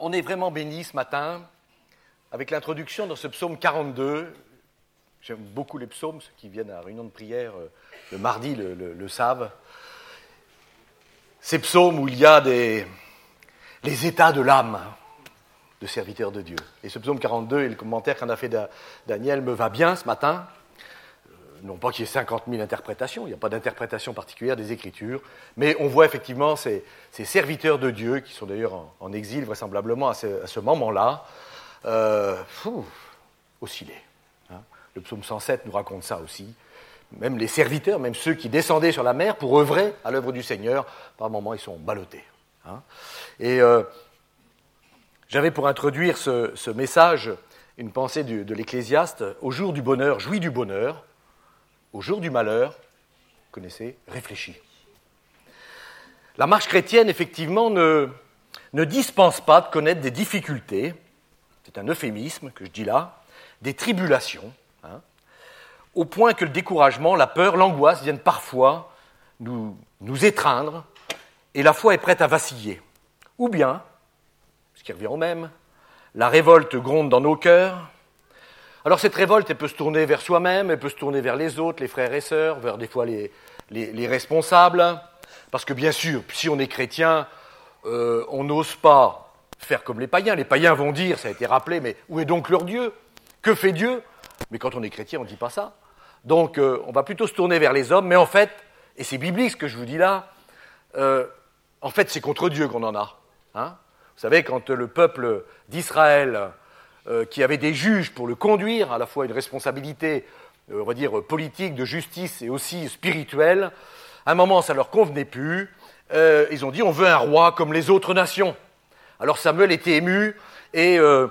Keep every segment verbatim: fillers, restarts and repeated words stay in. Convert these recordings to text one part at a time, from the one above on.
on est vraiment béni ce matin avec l'introduction dans ce psaume quarante-deux. J'aime beaucoup les psaumes, ceux qui viennent à la réunion de prière le mardi le, le, le savent. Ces psaumes où il y a des, les états de l'âme de serviteurs de Dieu. Et ce psaume quarante-deux et le commentaire qu'en a fait Daniel me va bien ce matin. Non pas qu'il y ait cinquante mille interprétations, il n'y a pas d'interprétation particulière des Écritures, mais on voit effectivement ces, ces serviteurs de Dieu, qui sont d'ailleurs en, en exil vraisemblablement à ce, à ce moment-là, euh, fou, osciller. Hein. Le psaume cent sept nous raconte ça aussi. Même les serviteurs, même ceux qui descendaient sur la mer pour œuvrer à l'œuvre du Seigneur, par moments ils sont ballottés. Hein. Et euh, j'avais pour introduire ce, ce message une pensée du, de l'Ecclésiaste, au jour du bonheur, jouis du bonheur, au jour du malheur, vous connaissez, réfléchis. La marche chrétienne, effectivement, ne, ne dispense pas de connaître des difficultés, c'est un euphémisme que je dis là, des tribulations, hein, au point que le découragement, la peur, l'angoisse viennent parfois nous, nous étreindre, et la foi est prête à vaciller. Ou bien, ce qui revient au même, la révolte gronde dans nos cœurs. Alors cette révolte, elle peut se tourner vers soi-même, elle peut se tourner vers les autres, les frères et sœurs, vers des fois les, les, les responsables. Parce que bien sûr, si on est chrétien, euh, on n'ose pas faire comme les païens. Les païens vont dire, ça a été rappelé, mais où est donc leur Dieu? Que fait Dieu? Mais quand on est chrétien, on ne dit pas ça. Donc euh, on va plutôt se tourner vers les hommes, mais en fait, et c'est biblique ce que je vous dis là, euh, en fait c'est contre Dieu qu'on en a. Hein? Vous savez, quand le peuple d'Israël... Euh, qui avait des juges pour le conduire, à la fois une responsabilité, euh, on va dire, politique, de justice et aussi spirituelle. À un moment, ça ne leur convenait plus. Euh, ils ont dit, on veut un roi comme les autres nations. Alors Samuel était ému et euh,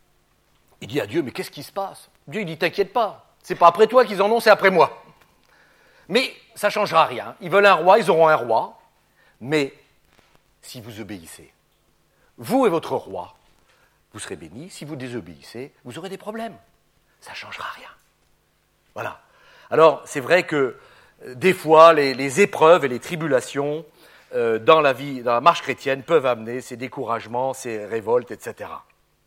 il dit à Dieu, mais qu'est-ce qui se passe? Dieu, il dit, t'inquiète pas, c'est pas après toi qu'ils en ont, c'est après moi. Mais ça ne changera rien. Ils veulent un roi, ils auront un roi. Mais si vous obéissez, vous et votre roi, vous serez bénis. Si vous désobéissez, vous aurez des problèmes. Ça ne changera rien. Voilà. Alors, c'est vrai que euh, des fois, les, les épreuves et les tribulations euh, dans la vie, dans la marche chrétienne, peuvent amener ces découragements, ces révoltes, et cetera.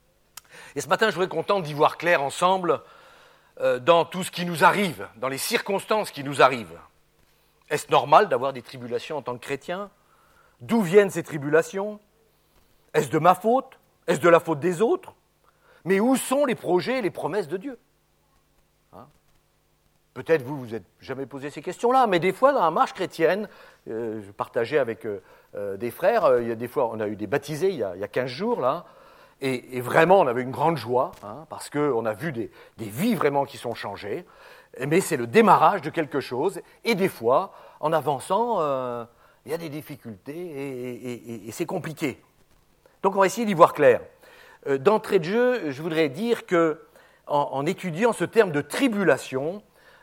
Et ce matin, je voudrais qu'on tente d'y voir clair ensemble euh, dans tout ce qui nous arrive, dans les circonstances qui nous arrivent. Est-ce normal d'avoir des tribulations en tant que chrétien? D'où viennent ces tribulations? Est-ce de ma faute? Est-ce de la faute des autres? Mais où sont les projets et les promesses de Dieu? Hein? Peut-être vous, vous n'êtes jamais posé ces questions-là, mais des fois, dans la marche chrétienne, euh, je partageais avec euh, euh, des frères, euh, il y a des fois, on a eu des baptisés il y a, il y a quinze jours, là, et, et vraiment, on avait une grande joie, hein, parce qu'on a vu des, des vies vraiment qui sont changées, mais c'est le démarrage de quelque chose, et des fois, en avançant, euh, il y a des difficultés, et, et, et, et c'est compliqué. Donc on va essayer d'y voir clair. Euh, d'entrée de jeu, je voudrais dire que, en, en étudiant ce terme de tribulation,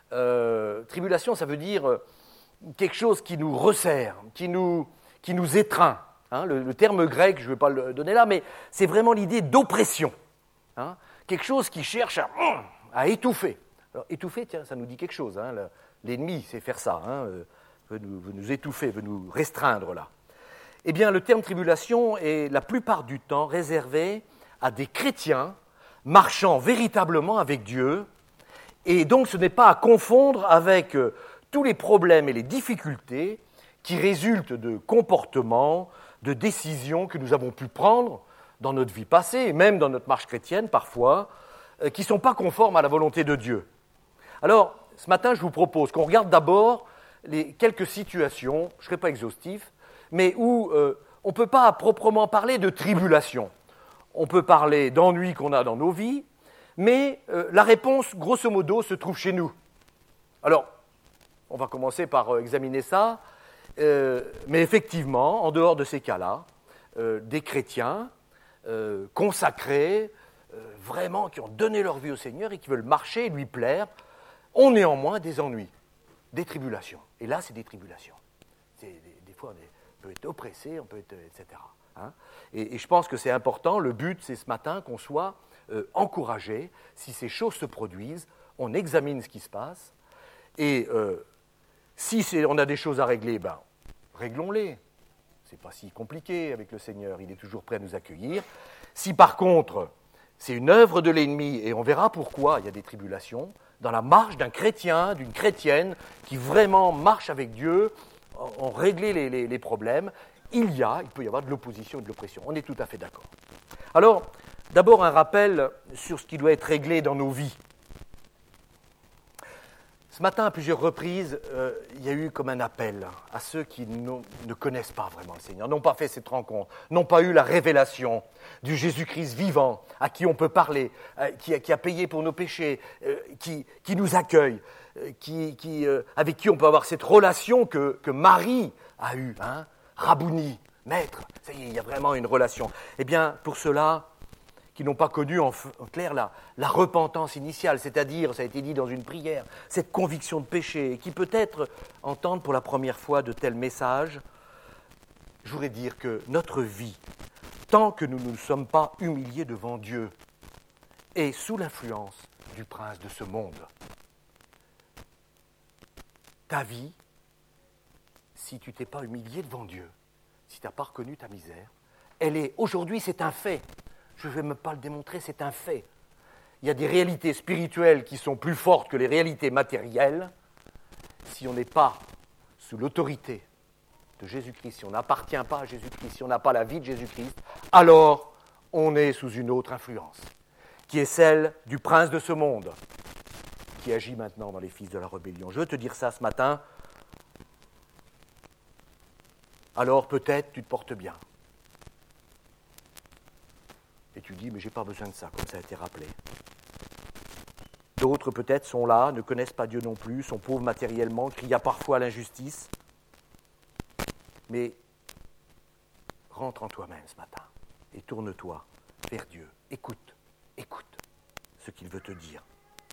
euh, tribulation, ça veut dire quelque chose qui nous resserre, qui nous, qui nous étreint. Hein, le, le terme grec, je ne vais pas le donner là, mais c'est vraiment l'idée d'oppression. Hein, quelque chose qui cherche à, à étouffer. Alors étouffer, tiens, ça nous dit quelque chose. Hein, l'ennemi, c'est faire ça, hein, veut, nous, veut nous étouffer, veut nous restreindre là. Eh bien, le terme tribulation est la plupart du temps réservé à des chrétiens marchant véritablement avec Dieu, et donc ce n'est pas à confondre avec euh, tous les problèmes et les difficultés qui résultent de comportements, de décisions que nous avons pu prendre dans notre vie passée, et même dans notre marche chrétienne parfois, euh, qui ne sont pas conformes à la volonté de Dieu. Alors, ce matin, je vous propose qu'on regarde d'abord les quelques situations, je ne serai pas exhaustif, mais où euh, on ne peut pas à proprement parler de tribulation. On peut parler d'ennuis qu'on a dans nos vies, mais euh, la réponse, grosso modo, se trouve chez nous. Alors, on va commencer par euh, examiner ça, euh, mais effectivement, en dehors de ces cas-là, euh, des chrétiens euh, consacrés, euh, vraiment qui ont donné leur vie au Seigneur et qui veulent marcher et lui plaire, ont néanmoins des ennuis, des tribulations. Et là, c'est des tribulations. C'est des, des fois, des on peut être oppressé, on peut être, et cetera. Hein, et, et je pense que c'est important, le but, c'est ce matin qu'on soit euh, encouragé. Si ces choses se produisent, on examine ce qui se passe, et euh, si c'est, on a des choses à régler, ben, réglons-les. c'est pas si compliqué avec le Seigneur, il est toujours prêt à nous accueillir. Si par contre, c'est une œuvre de l'ennemi, et on verra pourquoi il y a des tribulations, dans la marche d'un chrétien, d'une chrétienne, qui vraiment marche avec Dieu, ont réglé les, les, les problèmes, il y a, il peut y avoir de l'opposition et de l'oppression. On est tout à fait d'accord. Alors, d'abord un rappel sur ce qui doit être réglé dans nos vies. Ce matin, à plusieurs reprises, euh, il y a eu comme un appel à ceux qui ne connaissent pas vraiment le Seigneur, n'ont pas fait cette rencontre, n'ont pas eu la révélation du Jésus-Christ vivant, à qui on peut parler, euh, qui, a, qui a payé pour nos péchés, euh, qui, qui nous accueille, euh, qui, qui, euh, avec qui on peut avoir cette relation que, que Marie a eue, hein, Rabouni, maître, ça y est, il y a vraiment une relation. Eh bien, pour cela, qui n'ont pas connu en, en clair la, la repentance initiale, c'est-à-dire, ça a été dit dans une prière, cette conviction de péché, qui peut-être entendent pour la première fois de tels messages, je voudrais dire que notre vie, tant que nous ne nous sommes pas humiliés devant Dieu, est sous l'influence du prince de ce monde. Ta vie, si tu ne t'es pas humilié devant Dieu, si tu n'as pas reconnu ta misère, elle est, aujourd'hui c'est un fait, je ne vais même pas le démontrer, c'est un fait. Il y a des réalités spirituelles qui sont plus fortes que les réalités matérielles. Si on n'est pas sous l'autorité de Jésus-Christ, si on n'appartient pas à Jésus-Christ, si on n'a pas la vie de Jésus-Christ, alors on est sous une autre influence, qui est celle du prince de ce monde, qui agit maintenant dans les fils de la rébellion. Je veux te dire ça ce matin, alors peut-être tu te portes bien. Et tu dis, mais je n'ai pas besoin de ça, comme ça a été rappelé. D'autres peut-être sont là, ne connaissent pas Dieu non plus, sont pauvres matériellement, crient parfois à l'injustice. Mais rentre en toi-même ce matin et tourne-toi vers Dieu. Écoute, écoute ce qu'il veut te dire.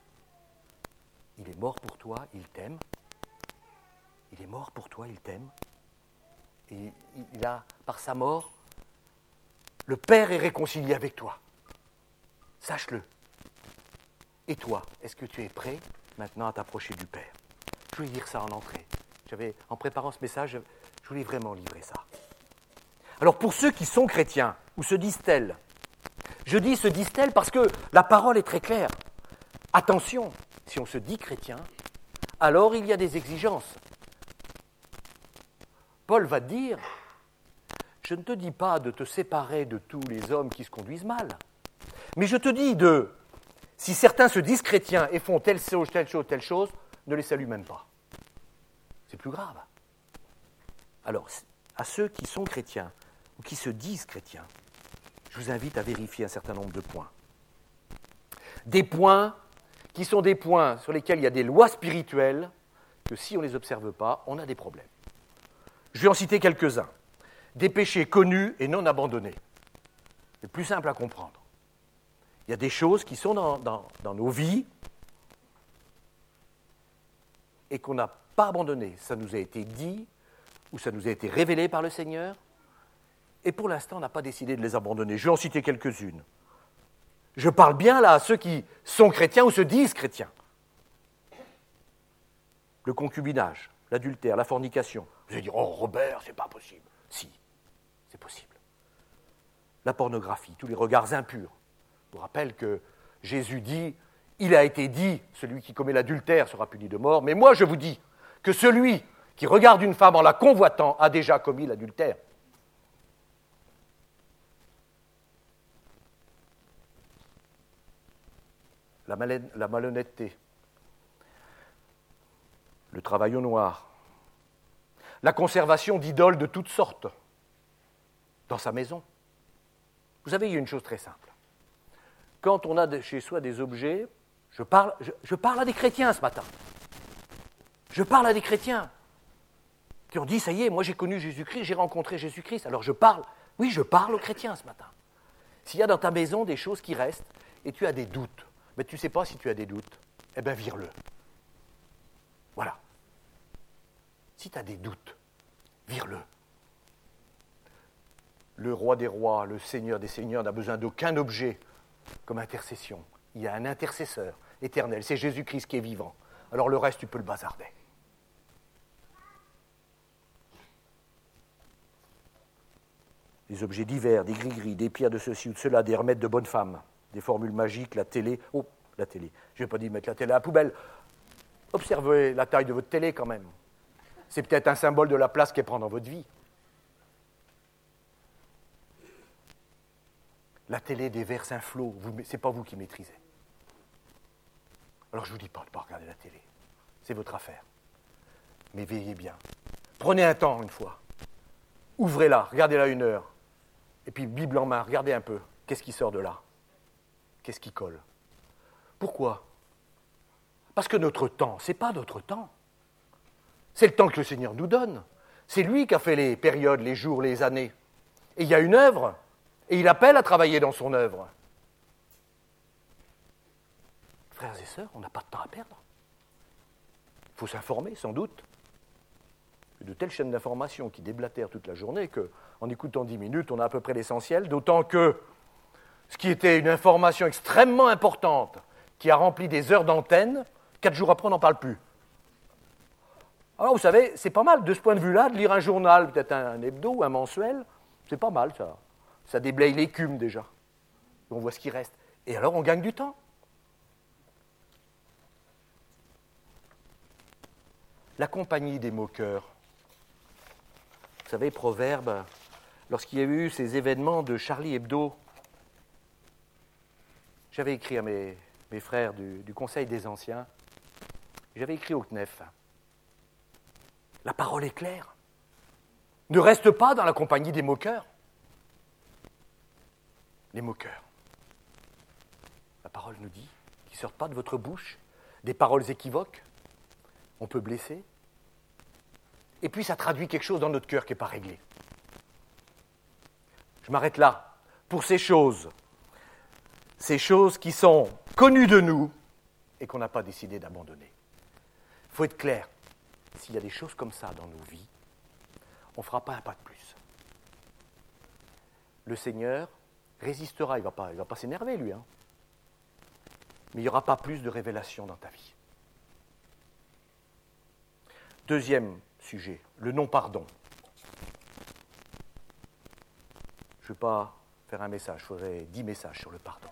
Il est mort pour toi, il t'aime. Il est mort pour toi, il t'aime. Et il a, par sa mort, le Père est réconcilié avec toi. Sache-le. Et toi, est-ce que tu es prêt maintenant à t'approcher du Père? Je voulais dire ça en entrée. J'avais, en préparant ce message, je voulais vraiment livrer ça. Alors pour ceux qui sont chrétiens, ou se disent-elles, je dis se disent-elles parce que la parole est très claire. Attention, si on se dit chrétien, alors il y a des exigences. Paul va te dire, je ne te dis pas de te séparer de tous les hommes qui se conduisent mal, mais je te dis de, si certains se disent chrétiens et font telle chose, telle chose, telle chose, ne les salue même pas. C'est plus grave. Alors, à ceux qui sont chrétiens ou qui se disent chrétiens, je vous invite à vérifier un certain nombre de points. Des points qui sont des points sur lesquels il y a des lois spirituelles que si on ne les observe pas, on a des problèmes. Je vais en citer quelques-uns. Des péchés connus et non abandonnés. C'est plus simple à comprendre. Il y a des choses qui sont dans, dans, dans nos vies et qu'on n'a pas abandonnées. Ça nous a été dit ou ça nous a été révélé par le Seigneur et pour l'instant, on n'a pas décidé de les abandonner. Je vais en citer quelques-unes. Je parle bien là à ceux qui sont chrétiens ou se disent chrétiens. Le concubinage, l'adultère, la fornication. Vous allez dire, oh Robert, c'est pas possible. Si. C'est possible. La pornographie, tous les regards impurs. Je vous rappelle que Jésus dit, il a été dit, celui qui commet l'adultère sera puni de mort, mais moi je vous dis que celui qui regarde une femme en la convoitant a déjà commis l'adultère. La, mal- la malhonnêteté, le travail au noir, la conservation d'idoles de toutes sortes, dans sa maison. Vous savez, il y a une chose très simple. Quand on a chez soi des objets, je parle, je, je parle à des chrétiens ce matin. Je parle à des chrétiens qui ont dit, ça y est, moi j'ai connu Jésus-Christ, j'ai rencontré Jésus-Christ. Alors je parle, oui, je parle aux chrétiens ce matin. S'il y a dans ta maison des choses qui restent et tu as des doutes, mais tu ne sais pas si tu as des doutes, eh bien vire-le. Voilà. Si tu as des doutes, vire-le. Le roi des rois, le seigneur des seigneurs n'a besoin d'aucun objet comme intercession. Il y a un intercesseur éternel, c'est Jésus-Christ qui est vivant. Alors le reste, tu peux le bazarder. des objets divers, des gris-gris, des pierres de ceci ou de cela, des remèdes de bonne femme, des formules magiques, la télé. Oh, la télé. Je n'ai pas dit de mettre la télé à la poubelle. Observez la taille de votre télé quand même. C'est peut-être un symbole de la place qu'elle prend dans votre vie. La télé déverse un flot, ce n'est pas vous qui maîtrisez. Alors je ne vous dis pas de ne pas regarder la télé, c'est votre affaire. Mais veillez bien. Prenez un temps une fois, ouvrez-la, regardez-la une heure, et puis Bible en main, regardez un peu, qu'est-ce qui sort de là? Qu'est-ce qui colle? Pourquoi? Parce que notre temps, ce n'est pas notre temps. C'est le temps que le Seigneur nous donne. C'est lui qui a fait les périodes, les jours, les années. Et il y a une œuvre, et il appelle à travailler dans son œuvre. Frères et sœurs, on n'a pas de temps à perdre. Il faut s'informer, sans doute. De telles chaînes d'information qui déblatèrent toute la journée qu'en écoutant dix minutes, on a à peu près l'essentiel, d'autant que ce qui était une information extrêmement importante, qui a rempli des heures d'antenne, quatre jours après, on n'en parle plus. Alors, vous savez, c'est pas mal, de ce point de vue-là, de lire un journal, peut-être un hebdo ou un mensuel, c'est pas mal, ça. Ça déblaye l'écume, déjà. Et on voit ce qui reste. Et alors, on gagne du temps. La compagnie des moqueurs. Vous savez, Proverbe, lorsqu'il y a eu ces événements de Charlie Hebdo, j'avais écrit à mes, mes frères du, du Conseil des Anciens, j'avais écrit au C N E F, la parole est claire. Ne reste pas dans la compagnie des moqueurs. Les moqueurs. La parole nous dit qu'ils ne sortent pas de votre bouche des paroles équivoques. On peut blesser. Et puis ça traduit quelque chose dans notre cœur qui n'est pas réglé. Je m'arrête là. Pour ces choses, ces choses qui sont connues de nous et qu'on n'a pas décidé d'abandonner. Il faut être clair. S'il y a des choses comme ça dans nos vies, on ne fera pas un pas de plus. Le Seigneur résistera, il ne va pas, il va pas s'énerver, lui. Hein. Mais il n'y aura pas plus de révélation dans ta vie. Deuxième sujet, le non-pardon. Je ne vais pas faire un message, je ferai dix messages sur le pardon.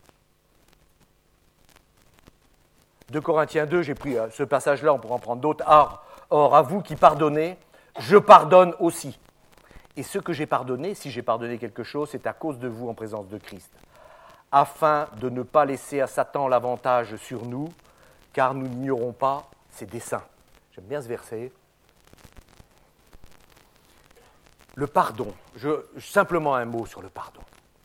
deux Corinthiens deux, j'ai pris ce passage-là, on pourra en prendre d'autres. Or, or, à vous qui pardonnez, je pardonne aussi. Et ce que j'ai pardonné, si j'ai pardonné quelque chose, c'est à cause de vous en présence de Christ, afin de ne pas laisser à Satan l'avantage sur nous, car nous n'ignorons pas ses desseins. J'aime bien ce verset. Le pardon, je, simplement un mot sur le pardon.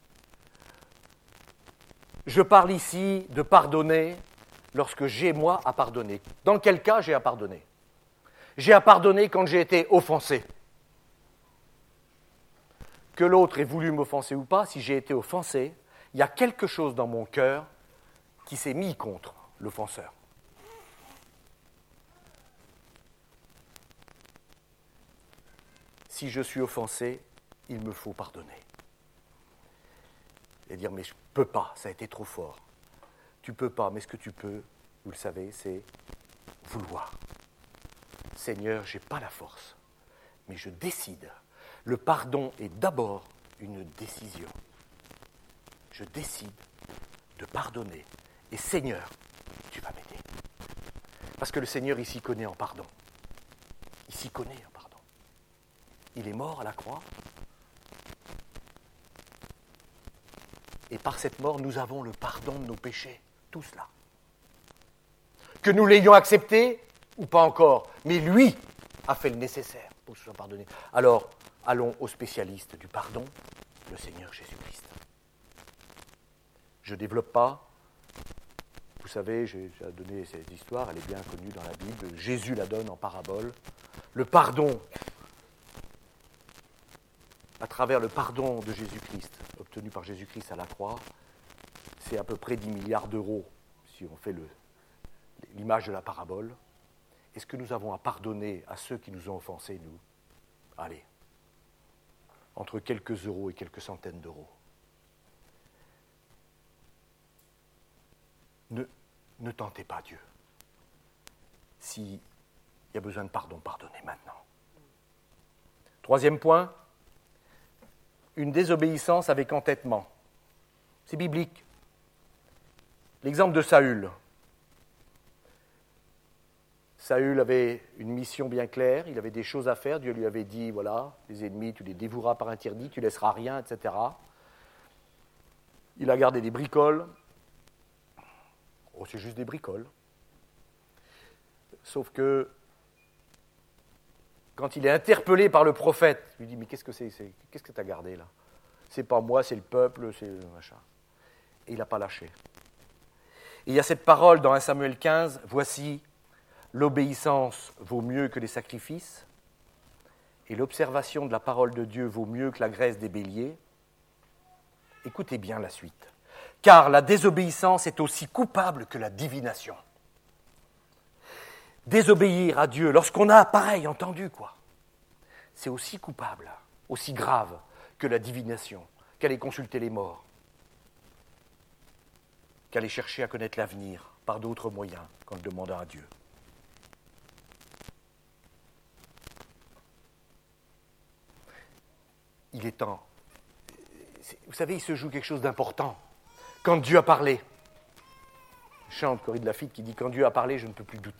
Je parle ici de pardonner lorsque j'ai, moi, à pardonner. Dans quel cas j'ai à pardonner? J'ai à pardonner quand j'ai été offensé. Que l'autre ait voulu m'offenser ou pas, si j'ai été offensé, il y a quelque chose dans mon cœur qui s'est mis contre l'offenseur. Si je suis offensé, il me faut pardonner. Et dire, mais je ne peux pas, ça a été trop fort. Tu ne peux pas, mais ce que tu peux, vous le savez, c'est vouloir. Seigneur, je n'ai pas la force, mais je décide. Le pardon est d'abord une décision. Je décide de pardonner. Et Seigneur, tu vas m'aider. Parce que le Seigneur, il s'y connaît en pardon. Il s'y connaît en pardon. Il est mort à la croix. Et par cette mort, nous avons le pardon de nos péchés. Tout cela. Que nous l'ayons accepté ou pas encore. Mais lui a fait le nécessaire pour que ce soit pardonné. Alors, allons au spécialiste du pardon, le Seigneur Jésus-Christ. Je ne développe pas. Vous savez, j'ai donné cette histoire, elle est bien connue dans la Bible. Jésus la donne en parabole. Le pardon, à travers le pardon de Jésus-Christ, obtenu par Jésus-Christ à la croix, c'est à peu près dix milliards d'euros, si on fait le, l'image de la parabole. Est-ce que nous avons à pardonner à ceux qui nous ont offensés, nous? Allez, entre quelques euros et quelques centaines d'euros. Ne, ne tentez pas Dieu. S'il y a besoin de pardon, pardonnez maintenant. Troisième point, une désobéissance avec entêtement. C'est biblique. L'exemple de Saül. Saül avait une mission bien claire, il avait des choses à faire, Dieu lui avait dit, voilà, les ennemis, tu les dévoueras par interdit, tu laisseras rien, et cetera. Il a gardé des bricoles. Oh, c'est juste des bricoles. Sauf que, quand il est interpellé par le prophète, il lui dit, mais qu'est-ce que c'est, c'est qu'est-ce que tu as gardé là? C'est pas moi, c'est le peuple, c'est le machin. Et il n'a pas lâché. Et il y a cette parole dans un Samuel quinze, voici, l'obéissance vaut mieux que les sacrifices, et l'observation de la parole de Dieu vaut mieux que la graisse des béliers. Écoutez bien la suite. Car la désobéissance est aussi coupable que la divination. Désobéir à Dieu, lorsqu'on a pareil entendu, quoi, c'est aussi coupable, aussi grave que la divination, qu'aller consulter les morts, qu'aller chercher à connaître l'avenir par d'autres moyens qu'en le demandant à Dieu. Il est temps. Vous savez, il se joue quelque chose d'important. Quand Dieu a parlé, chante Corrie de Lafitte qui dit « Quand Dieu a parlé, je ne peux plus douter ».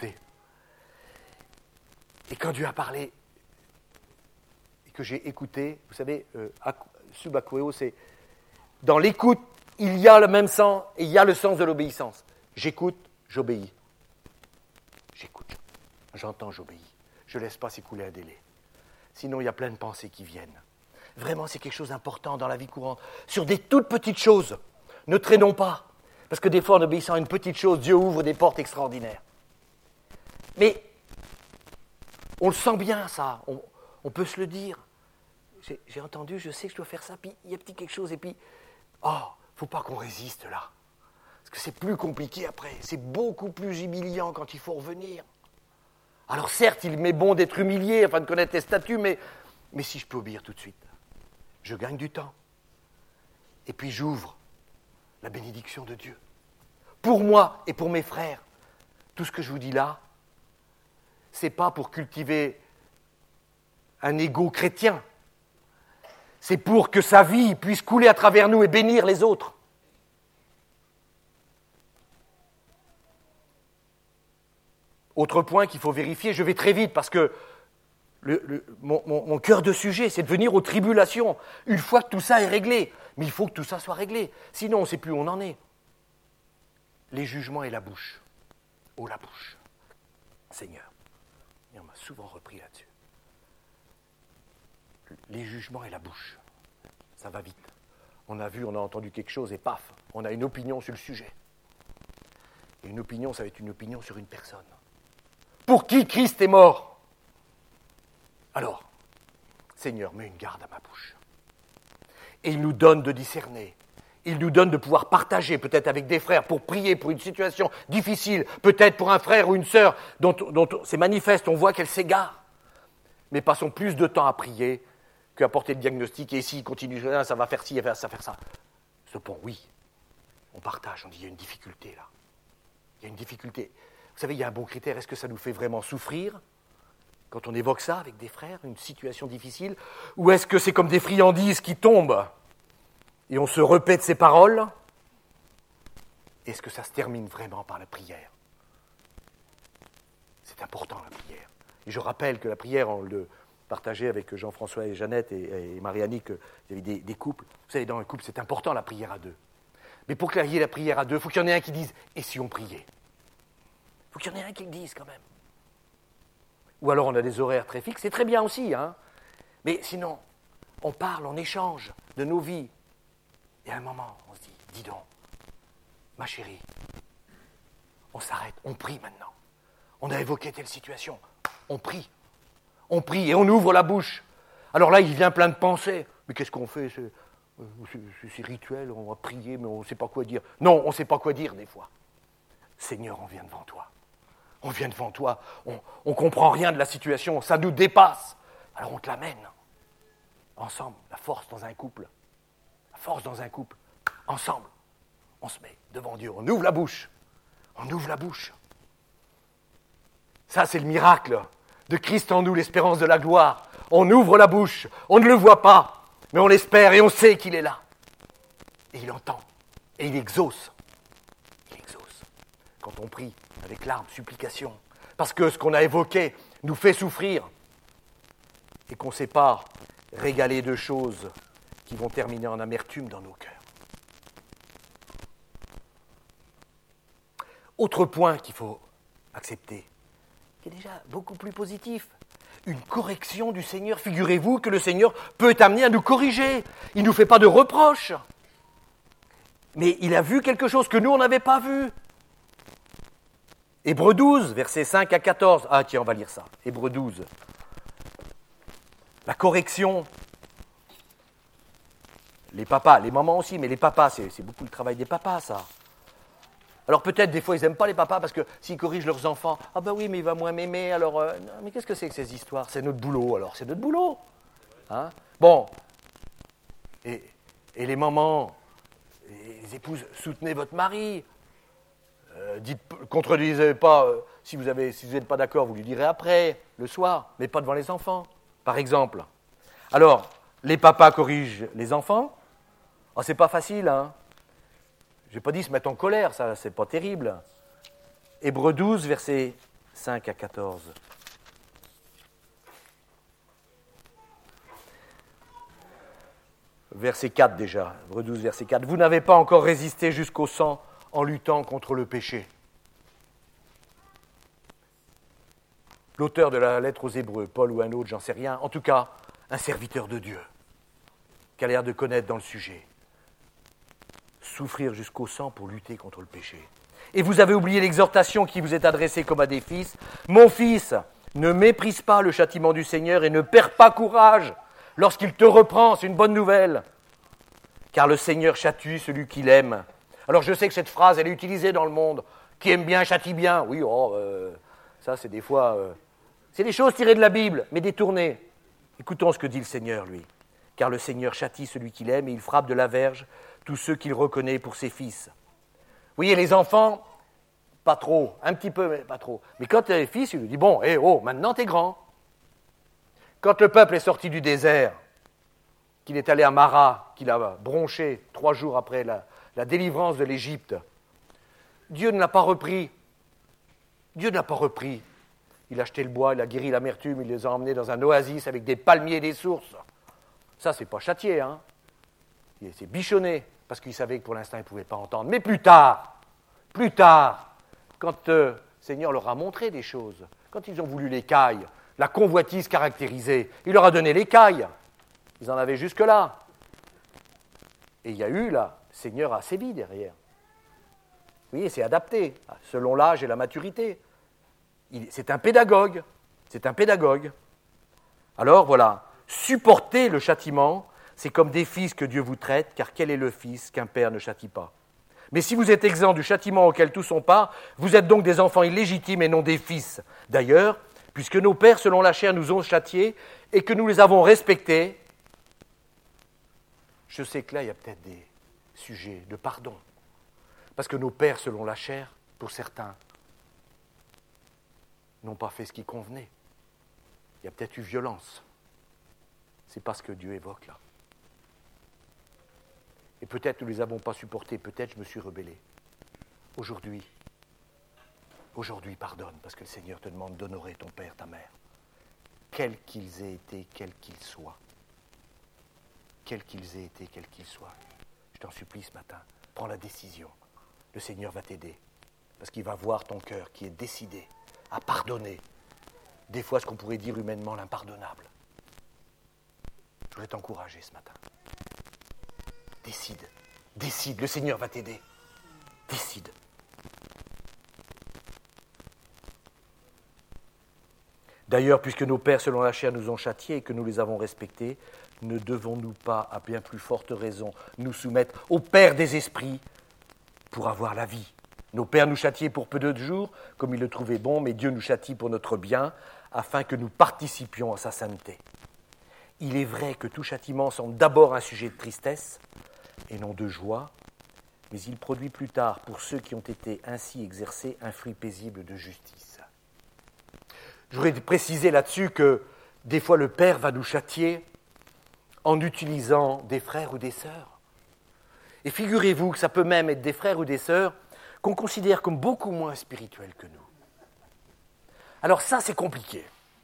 Et quand Dieu a parlé, et que j'ai écouté, vous savez, euh, subaqueo, c'est dans l'écoute, il y a le même sens, et il y a le sens de l'obéissance. J'écoute, j'obéis. J'écoute, j'entends, j'obéis. Je ne laisse pas s'écouler un délai. Sinon, il y a plein de pensées qui viennent. Vraiment, c'est quelque chose d'important dans la vie courante. Sur des toutes petites choses, ne traînons pas. Parce que des fois, en obéissant à une petite chose, Dieu ouvre des portes extraordinaires. Mais on le sent bien, ça. On, on peut se le dire. J'ai, j'ai entendu, je sais que je dois faire ça, puis il y a petit quelque chose, et puis, oh, il ne faut pas qu'on résiste là. Parce que c'est plus compliqué après. C'est beaucoup plus humiliant quand il faut revenir. Alors certes, il m'est bon d'être humilié afin de connaître les statuts, mais, mais si je peux obéir tout de suite, je gagne du temps. Et puis j'ouvre la bénédiction de Dieu. Pour moi et pour mes frères, tout ce que je vous dis là, c'est pas pour cultiver un ego chrétien. C'est pour que sa vie puisse couler à travers nous et bénir les autres. Autre point qu'il faut vérifier, je vais très vite parce que le, le, mon, mon, mon cœur de sujet, c'est de venir aux tribulations. Une fois que tout ça est réglé, mais il faut que tout ça soit réglé. Sinon, on ne sait plus où on en est. Les jugements et la bouche. Oh, la bouche. Seigneur. Et on m'a souvent repris là-dessus. Les jugements et la bouche. Ça va vite. On a vu, on a entendu quelque chose et paf, on a une opinion sur le sujet. Et une opinion, ça va être une opinion sur une personne. Pour qui Christ est mort? Alors, Seigneur, mets une garde à ma bouche. Et il nous donne de discerner. Il nous donne de pouvoir partager, peut-être avec des frères, pour prier pour une situation difficile, peut-être pour un frère ou une sœur dont, dont c'est manifeste, on voit qu'elle s'égare. Mais passons plus de temps à prier qu'à porter le diagnostic, et s'il continue, ça va faire ci, ça va faire ça. Cependant, oui, on partage, on dit, il y a une difficulté là. Il y a une difficulté. Vous savez, il y a un bon critère, est-ce que ça nous fait vraiment souffrir quand on évoque ça avec des frères, une situation difficile, ou est-ce que c'est comme des friandises qui tombent et on se répète ces paroles? Est-ce que ça se termine vraiment par la prière? C'est important la prière. Et je rappelle que la prière, on le partageait avec Jean-François et Jeannette et, et Marie-Annie, qu'il y avait des, des couples. Vous savez, dans un couple, c'est important la prière à deux. Mais pour qu'il y ait la prière à deux, il faut qu'il y en ait un qui dise « et si on priait ?» Il faut qu'il y en ait un qui le dise quand même. Ou alors on a des horaires très fixes, c'est très bien aussi, hein. Mais sinon, on parle, on échange de nos vies. Et à un moment, on se dit, dis donc, ma chérie, on s'arrête, on prie maintenant. On a évoqué telle situation, on prie. On prie et on ouvre la bouche. Alors là, il vient plein de pensées. Mais qu'est-ce qu'on fait? c'est, c'est, c'est, c'est rituel, on va prier, mais on ne sait pas quoi dire. Non, on ne sait pas quoi dire des fois. Seigneur, on vient devant toi. On vient devant toi, on ne comprend rien de la situation, ça nous dépasse. Alors on te l'amène. Ensemble, la force dans un couple. La force dans un couple. Ensemble, on se met devant Dieu, on ouvre la bouche. On ouvre la bouche. Ça, c'est le miracle de Christ en nous, l'espérance de la gloire. On ouvre la bouche, on ne le voit pas. Mais on l'espère et on sait qu'il est là. Et il entend. Et il exauce. Il exauce. Quand on prie avec larmes, supplication, parce que ce qu'on a évoqué nous fait souffrir et qu'on ne sait pas régaler de choses qui vont terminer en amertume dans nos cœurs. Autre point qu'il faut accepter, qui est déjà beaucoup plus positif, une correction du Seigneur. Figurez-vous que le Seigneur peut amener à nous corriger. Il ne nous fait pas de reproches. Mais il a vu quelque chose que nous, on n'avait pas vu. Hébreux douze, versets cinq à quatorze. Ah tiens, on va lire ça. Hébreux douze. La correction. Les papas, les mamans aussi, mais les papas, c'est, c'est beaucoup le travail des papas, ça. Alors peut-être, des fois, ils n'aiment pas les papas parce que s'ils corrigent leurs enfants, ah ben oui, mais il va moins m'aimer, alors... Euh, non, mais qu'est-ce que c'est que ces histoires? C'est notre boulot, alors, c'est notre boulot. Hein? Bon. Et, et les mamans, les épouses, soutenez votre mari. Euh, dites, contredisez pas, euh, si vous avez, si vous n'êtes pas d'accord, vous lui direz après, le soir, mais pas devant les enfants, par exemple. Alors, les papas corrigent les enfants. Oh, c'est pas facile, hein. Je n'ai pas dit se mettre en colère, ça, c'est pas terrible. Hébreux douze, versets cinq à quatorze. Verset quatre déjà, Hébreux douze, verset quatre. Vous n'avez pas encore résisté jusqu'au sang en luttant contre le péché. L'auteur de la lettre aux Hébreux, Paul ou un autre, j'en sais rien, en tout cas, un serviteur de Dieu, qui a l'air de connaître dans le sujet. Souffrir jusqu'au sang pour lutter contre le péché. Et vous avez oublié l'exhortation qui vous est adressée comme à des fils. Mon fils, ne méprise pas le châtiment du Seigneur et ne perds pas courage lorsqu'il te reprend, c'est une bonne nouvelle. Car le Seigneur châtie celui qu'il aime. Alors je sais que cette phrase, elle est utilisée dans le monde. Qui aime bien, châtie bien. Oui, oh, euh, ça c'est des fois... Euh, c'est des choses tirées de la Bible, mais détournées. Écoutons ce que dit le Seigneur, lui. Car le Seigneur châtie celui qu'il aime et il frappe de la verge tous ceux qu'il reconnaît pour ses fils. Vous voyez, les enfants, pas trop, un petit peu, mais pas trop. Mais quand tu es fils, il lui dit, bon, hé, hey, oh, maintenant t'es grand. Quand le peuple est sorti du désert, qu'il est allé à Mara, qu'il a bronché trois jours après la, la délivrance de l'Égypte, Dieu ne l'a pas repris. Dieu ne l'a pas repris. Il a acheté le bois, il a guéri l'amertume, il les a emmenés dans un oasis avec des palmiers et des sources. Ça, c'est pas châtié, hein. Il s'est bichonné, parce qu'il savait que pour l'instant, il ne pouvait pas entendre. Mais plus tard, plus tard, quand euh, le Seigneur leur a montré des choses, quand ils ont voulu l'écaille, la convoitise caractérisée, il leur a donné l'écaille. Ils en avaient jusque-là. Et il y a eu, là, le Seigneur a sévi derrière. Vous voyez, c'est adapté, selon l'âge et la maturité. Il, c'est un pédagogue. C'est un pédagogue. Alors, voilà, supporter le châtiment, c'est comme des fils que Dieu vous traite, car quel est le fils qu'un père ne châtie pas? Mais si vous êtes exempt du châtiment auquel tous ont part, vous êtes donc des enfants illégitimes et non des fils. D'ailleurs, puisque nos pères, selon la chair, nous ont châtiés et que nous les avons respectés, je sais que là, il y a peut-être des sujets de pardon. Parce que nos pères, selon la chair, pour certains, n'ont pas fait ce qui convenait. Il y a peut-être eu violence. C'est pas ce que Dieu évoque là. Et peut-être nous ne les avons pas supportés, peut-être je me suis rebellé. Aujourd'hui, aujourd'hui pardonne, parce que le Seigneur te demande d'honorer ton père, ta mère. Quels qu'ils aient été, quels qu'ils soient. Quels qu'ils aient été, quels qu'ils soient. Je t'en supplie ce matin, prends la décision. Le Seigneur va t'aider, parce qu'il va voir ton cœur qui est décidé à pardonner. Des fois, ce qu'on pourrait dire humainement l'impardonnable. Je voudrais t'encourager ce matin. Décide, décide, le Seigneur va t'aider. Décide. D'ailleurs, puisque nos pères, selon la chair, nous ont châtiés et que nous les avons respectés, ne devons-nous pas, à bien plus forte raison, nous soumettre au Père des esprits pour avoir la vie? Nos pères nous châtiaient pour peu de jours, comme ils le trouvaient bon, mais Dieu nous châtie pour notre bien, afin que nous participions à sa sainteté. Il est vrai que tout châtiment semble d'abord un sujet de tristesse, et non de joie, mais il produit plus tard, pour ceux qui ont été ainsi exercés, un fruit paisible de justice. Je voudrais préciser là-dessus que des fois le Père va nous châtier en utilisant des frères ou des sœurs. Et figurez-vous que ça peut même être des frères ou des sœurs qu'on considère comme beaucoup moins spirituels que nous. Alors ça, c'est compliqué.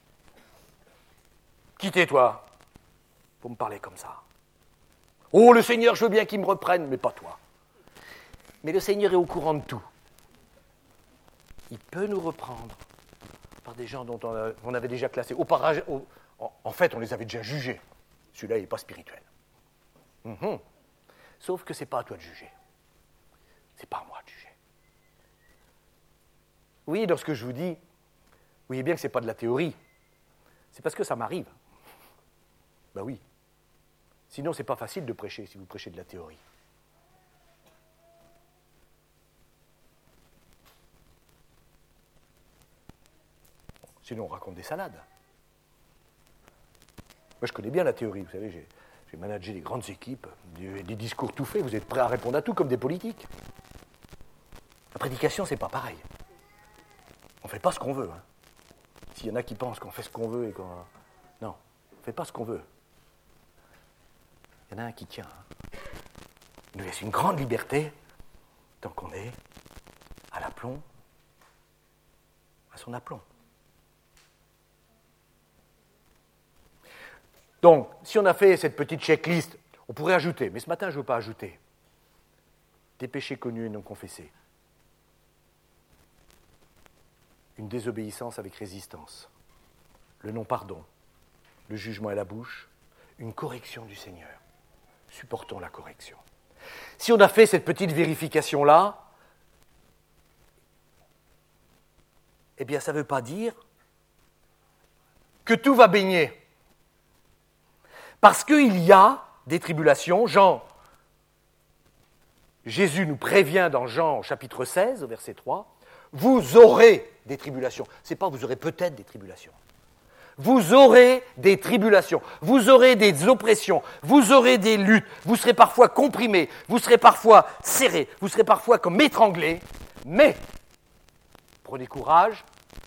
Qui t'es, toi, pour me parler comme ça? Oh, le Seigneur, je veux bien qu'il me reprenne, mais pas toi. Mais le Seigneur est au courant de tout. Il peut nous reprendre par des gens dont on, a, on avait déjà classé. Au parage, au, en, en fait, on les avait déjà jugés. Celui-là, il n'est pas spirituel. Mm-hmm. Sauf que ce n'est pas à toi de juger. Ce n'est pas à moi de juger. Oui, lorsque je vous dis, vous voyez bien que ce n'est pas de la théorie. C'est parce que ça m'arrive. Ben oui. Sinon, ce n'est pas facile de prêcher si vous prêchez de la théorie. Sinon, on raconte des salades. Moi, je connais bien la théorie. Vous savez, j'ai, j'ai managé des grandes équipes, des, des discours tout faits. Vous êtes prêts à répondre à tout comme des politiques. La prédication, c'est pas pareil. On ne fait pas ce qu'on veut. Hein. S'il y en a qui pensent qu'on fait ce qu'on veut et qu'on... Non, on ne fait pas ce qu'on veut. Il y en a un qui tient. Hein. Il nous laisse une grande liberté tant qu'on est à l'aplomb, à son aplomb. Donc, si on a fait cette petite checklist, on pourrait ajouter, mais ce matin, je ne veux pas ajouter, des péchés connus et non confessés. Une désobéissance avec résistance, le non-pardon, le jugement à la bouche, une correction du Seigneur. Supportons la correction. Si on a fait cette petite vérification-là, eh bien, ça ne veut pas dire que tout va baigner. Parce qu'il y a des tribulations. Jean, Jésus nous prévient dans Jean chapitre seize, au verset trois, vous aurez des tribulations. Ce n'est pas vous aurez peut-être des tribulations. Vous aurez des tribulations, vous aurez des oppressions, vous aurez des luttes, vous serez parfois comprimés, vous serez parfois serrés, vous serez parfois comme étranglés, mais prenez courage,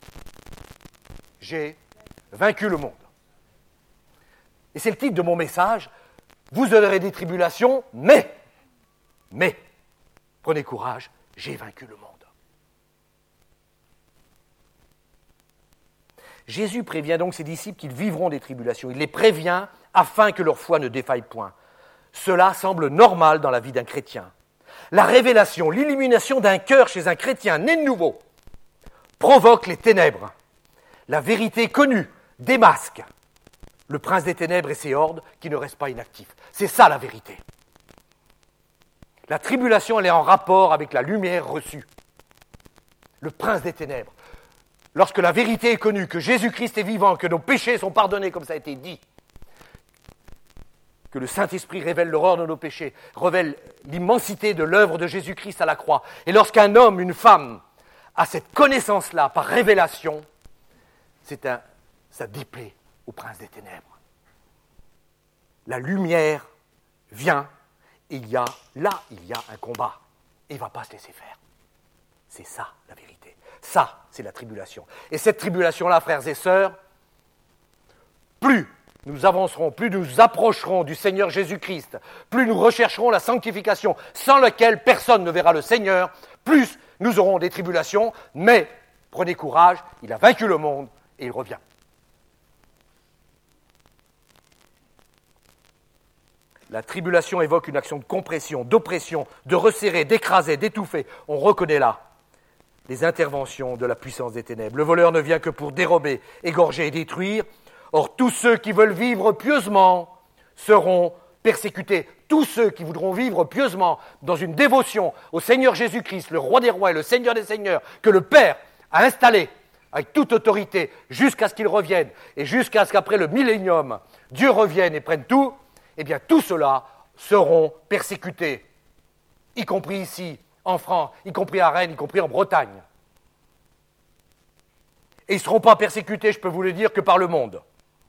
j'ai vaincu le monde. Et c'est le titre de mon message, vous aurez des tribulations, mais, mais, prenez courage, j'ai vaincu le monde. Jésus prévient donc ses disciples qu'ils vivront des tribulations. Il les prévient afin que leur foi ne défaille point. Cela semble normal dans la vie d'un chrétien. La révélation, l'illumination d'un cœur chez un chrétien né de nouveau provoque les ténèbres. La vérité connue démasque le prince des ténèbres et ses hordes qui ne restent pas inactifs. C'est ça la vérité. La tribulation, elle est en rapport avec la lumière reçue. Le prince des ténèbres. Lorsque la vérité est connue, que Jésus-Christ est vivant, que nos péchés sont pardonnés, comme ça a été dit, que le Saint-Esprit révèle l'horreur de nos péchés, révèle l'immensité de l'œuvre de Jésus-Christ à la croix. Et lorsqu'un homme, une femme, a cette connaissance-là par révélation, c'est un, ça déplaît au prince des ténèbres. La lumière vient, et il y a, là, il y a un combat. Et il ne va pas se laisser faire. C'est ça, la vérité. Ça, c'est la tribulation. Et cette tribulation-là, frères et sœurs, plus nous avancerons, plus nous nous approcherons du Seigneur Jésus-Christ, plus nous rechercherons la sanctification, sans laquelle personne ne verra le Seigneur, plus nous aurons des tribulations, mais prenez courage, il a vaincu le monde et il revient. La tribulation évoque une action de compression, d'oppression, de resserrer, d'écraser, d'étouffer. On reconnaît là les interventions de la puissance des ténèbres. Le voleur ne vient que pour dérober, égorger et détruire. Or, tous ceux qui veulent vivre pieusement seront persécutés. Tous ceux qui voudront vivre pieusement dans une dévotion au Seigneur Jésus-Christ, le roi des rois et le Seigneur des seigneurs, que le Père a installé avec toute autorité jusqu'à ce qu'il revienne et jusqu'à ce qu'après le millénium, Dieu revienne et prenne tout, eh bien, tous ceux-là seront persécutés, y compris ici, en France, y compris à Rennes, y compris en Bretagne. Et ils ne seront pas persécutés, je peux vous le dire, que par le monde.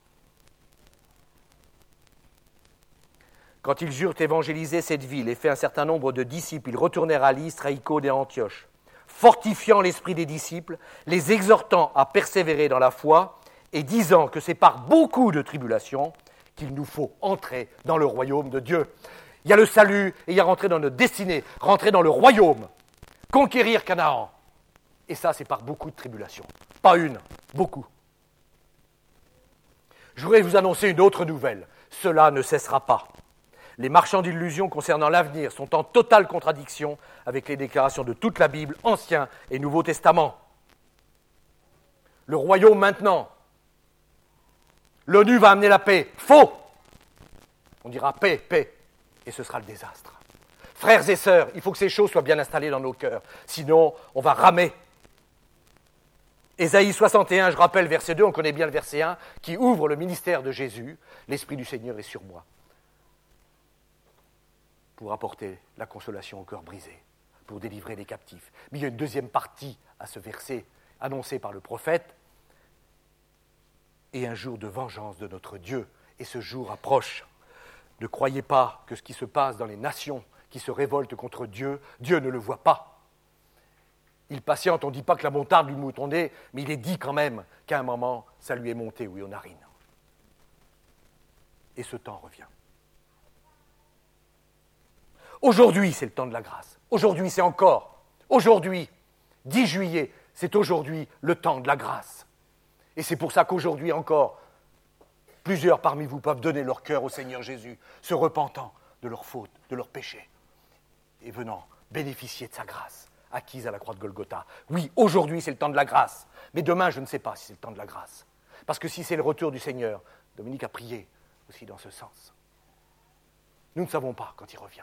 Quand ils eurent évangélisé cette ville et fait un certain nombre de disciples, ils retournèrent à Lystre, à Icône et à Antioche, fortifiant l'esprit des disciples, les exhortant à persévérer dans la foi et disant que c'est par beaucoup de tribulations qu'il nous faut entrer dans le royaume de Dieu. Il y a le salut et il y a rentrer dans notre destinée, rentrer dans le royaume, conquérir Canaan. Et ça, c'est par beaucoup de tribulations. Pas une, beaucoup. Je voudrais vous annoncer une autre nouvelle. Cela ne cessera pas. Les marchands d'illusions concernant l'avenir sont en totale contradiction avec les déclarations de toute la Bible, Ancien et Nouveau Testament. Le royaume maintenant. L'ONU va amener la paix. Faux. On dira paix, paix. Et ce sera le désastre. Frères et sœurs, il faut que ces choses soient bien installées dans nos cœurs. Sinon, on va ramer. Ésaïe soixante et un, je rappelle verset deux, on connaît bien le verset un, qui ouvre le ministère de Jésus. L'Esprit du Seigneur est sur moi. Pour apporter la consolation au cœur brisé, pour délivrer les captifs. Mais il y a une deuxième partie à ce verset annoncé par le prophète. Et un jour de vengeance de notre Dieu. Et ce jour approche. Ne croyez pas que ce qui se passe dans les nations qui se révoltent contre Dieu, Dieu ne le voit pas. Il patiente, on ne dit pas que la montarde lui monte au nez, mais il est dit quand même qu'à un moment, ça lui est monté, oui, aux narines. Et ce temps revient. Aujourd'hui, c'est le temps de la grâce. Aujourd'hui, c'est encore. Aujourd'hui, dix juillet, c'est aujourd'hui le temps de la grâce. Et c'est pour ça qu'aujourd'hui encore, plusieurs parmi vous peuvent donner leur cœur au Seigneur Jésus, se repentant de leurs fautes, de leurs péchés, et venant bénéficier de sa grâce, acquise à la croix de Golgotha. Oui, aujourd'hui, c'est le temps de la grâce. Mais demain, je ne sais pas si c'est le temps de la grâce. Parce que si c'est le retour du Seigneur, Dominique a prié aussi dans ce sens. Nous ne savons pas quand il revient.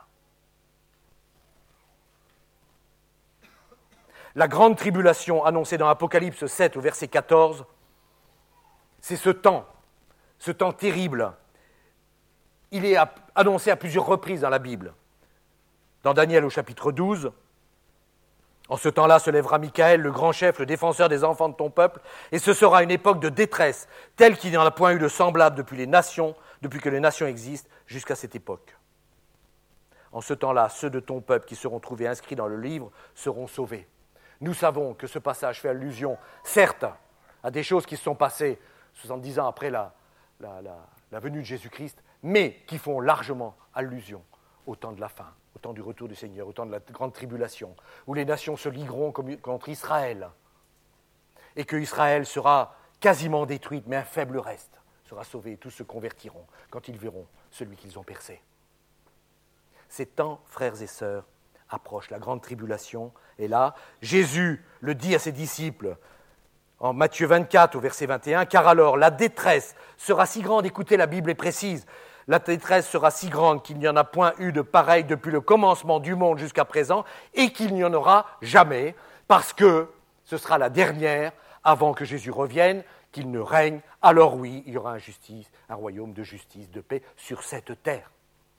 La grande tribulation annoncée dans Apocalypse sept au verset quatorze, c'est ce temps, ce temps terrible. Il est annoncé à plusieurs reprises dans la Bible. Dans Daniel au chapitre douze, en ce temps-là se lèvera Michaël, le grand chef, le défenseur des enfants de ton peuple, et ce sera une époque de détresse, telle qu'il n'y en a point eu de semblable depuis les nations, depuis que les nations existent, jusqu'à cette époque. En ce temps-là, ceux de ton peuple qui seront trouvés inscrits dans le livre seront sauvés. Nous savons que ce passage fait allusion, certes, à des choses qui se sont passées soixante-dix ans après la, la, la, la venue de Jésus-Christ, mais qui font largement allusion au temps de la fin, au temps du retour du Seigneur, au temps de la grande tribulation, où les nations se ligueront contre Israël, et que Israël sera quasiment détruite, mais un faible reste sera sauvé, et tous se convertiront quand ils verront celui qu'ils ont percé. Ces temps, frères et sœurs, approchent, la grande tribulation est là. Jésus le dit à ses disciples, en Matthieu vingt-quatre au verset vingt et un, « Car alors la détresse sera si grande », écoutez, la Bible est précise, « la détresse sera si grande qu'il n'y en a point eu de pareil depuis le commencement du monde jusqu'à présent, et qu'il n'y en aura jamais, parce que ce sera la dernière avant que Jésus revienne, qu'il ne règne. Alors oui, il y aura un, justice, un royaume de justice, de paix sur cette terre. »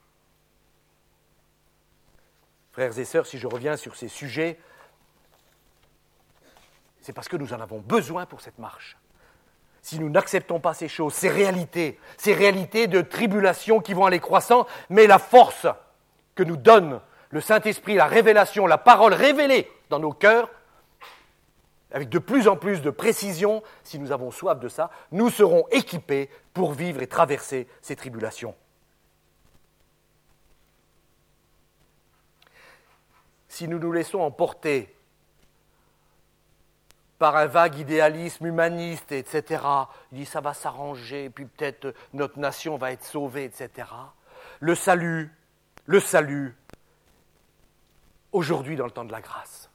Frères et sœurs, si je reviens sur ces sujets, c'est parce que nous en avons besoin pour cette marche. Si nous n'acceptons pas ces choses, ces réalités, ces réalités de tribulation qui vont aller croissant, mais la force que nous donne le Saint-Esprit, la révélation, la parole révélée dans nos cœurs, avec de plus en plus de précision, si nous avons soif de ça, nous serons équipés pour vivre et traverser ces tribulations. Si nous nous laissons emporter par un vague idéalisme humaniste, et cetera, il dit ça va s'arranger, puis peut-être notre nation va être sauvée, et cetera. Le salut, le salut, aujourd'hui dans le temps de la grâce.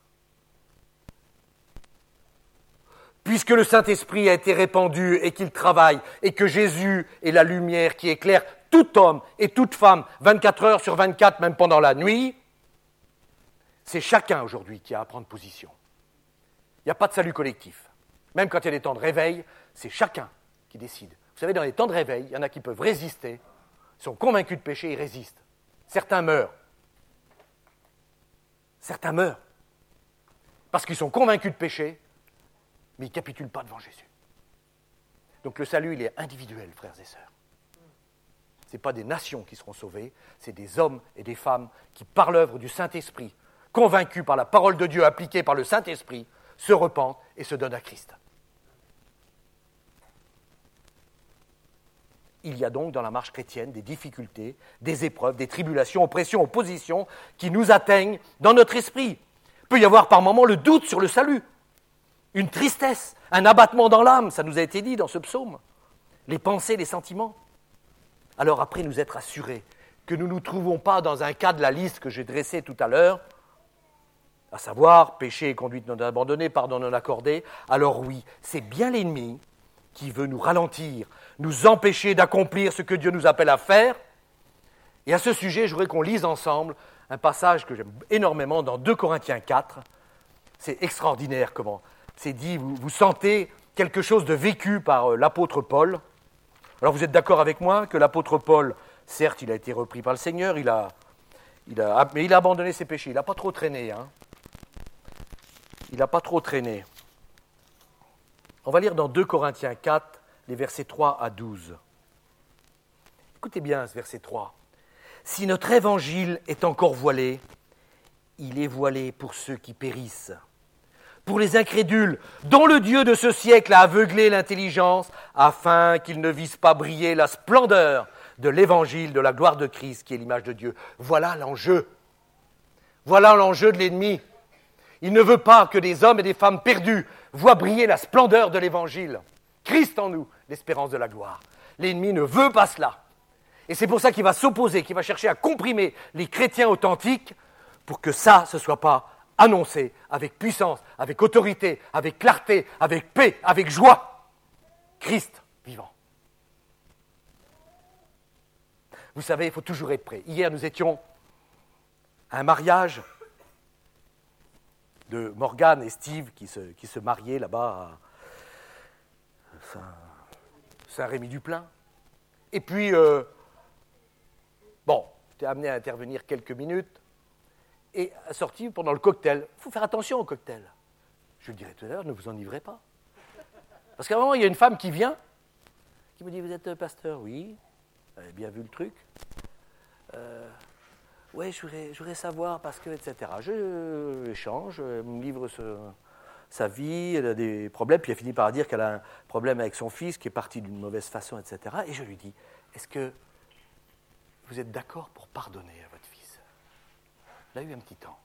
Puisque le Saint-Esprit a été répandu et qu'il travaille, et que Jésus est la lumière qui éclaire tout homme et toute femme, vingt-quatre heures sur vingt-quatre, même pendant la nuit, c'est chacun aujourd'hui qui a à prendre position. Il n'y a pas de salut collectif. Même quand il y a des temps de réveil, c'est chacun qui décide. Vous savez, dans les temps de réveil, il y en a qui peuvent résister, ils sont convaincus de péché, ils résistent. Certains meurent. Certains meurent. Parce qu'ils sont convaincus de péché, mais ils ne capitulent pas devant Jésus. Donc le salut, il est individuel, frères et sœurs. Ce n'est pas des nations qui seront sauvées, c'est des hommes et des femmes qui, par l'œuvre du Saint-Esprit, convaincus par la parole de Dieu appliquée par le Saint-Esprit, se repentent et se donnent à Christ. Il y a donc dans la marche chrétienne des difficultés, des épreuves, des tribulations, oppressions, oppositions qui nous atteignent dans notre esprit. Il peut y avoir par moments le doute sur le salut, une tristesse, un abattement dans l'âme, ça nous a été dit dans ce psaume, les pensées, les sentiments. Alors après nous être assurés que nous ne nous trouvons pas dans un cas de la liste que j'ai dressée tout à l'heure, à savoir péché et conduite non abandonnée, pardon non accordé, alors oui, c'est bien l'ennemi qui veut nous ralentir, nous empêcher d'accomplir ce que Dieu nous appelle à faire. Et à ce sujet, je voudrais qu'on lise ensemble un passage que j'aime énormément dans deux Corinthiens quatre. C'est extraordinaire comment c'est dit, vous, vous sentez quelque chose de vécu par euh, l'apôtre Paul. Alors vous êtes d'accord avec moi que l'apôtre Paul, certes, il a été repris par le Seigneur, il a, il a, mais il a abandonné ses péchés, il n'a pas trop traîné. Hein. Il n'a pas trop traîné. On va lire dans deux Corinthiens quatre, les versets trois à douze. Écoutez bien ce verset trois. « Si notre évangile est encore voilé, il est voilé pour ceux qui périssent, pour les incrédules, dont le Dieu de ce siècle a aveuglé l'intelligence, afin qu'ils ne vissent pas briller la splendeur de l'évangile de la gloire de Christ, qui est l'image de Dieu. » Voilà l'enjeu. Voilà l'enjeu de l'ennemi. Il ne veut pas que des hommes et des femmes perdus voient briller la splendeur de l'Évangile. Christ en nous, l'espérance de la gloire. L'ennemi ne veut pas cela. Et c'est pour ça qu'il va s'opposer, qu'il va chercher à comprimer les chrétiens authentiques pour que ça, ce ne soit pas annoncé avec puissance, avec autorité, avec clarté, avec paix, avec joie. Christ vivant. Vous savez, il faut toujours être prêt. Hier, nous étions à un mariage de Morgane et Steve qui se, qui se mariaient là-bas à Saint-Rémy-du-Plain. Et puis, euh, bon, tu es amené à intervenir quelques minutes et sorti pendant le cocktail. Il faut faire attention au cocktail. Je le dirai tout à l'heure, ne vous enivrez pas. Parce qu'à un moment, il y a une femme qui vient, qui me dit, vous êtes pasteur? Oui. Vous avez bien vu le truc. Euh, Oui, je voudrais, je voudrais savoir parce que, et cetera. Je échange, elle me livre ce, sa vie, elle a des problèmes, puis elle finit par dire qu'elle a un problème avec son fils qui est parti d'une mauvaise façon, et cetera. Et je lui dis, est-ce que vous êtes d'accord pour pardonner à votre fils? Elle a eu un petit temps.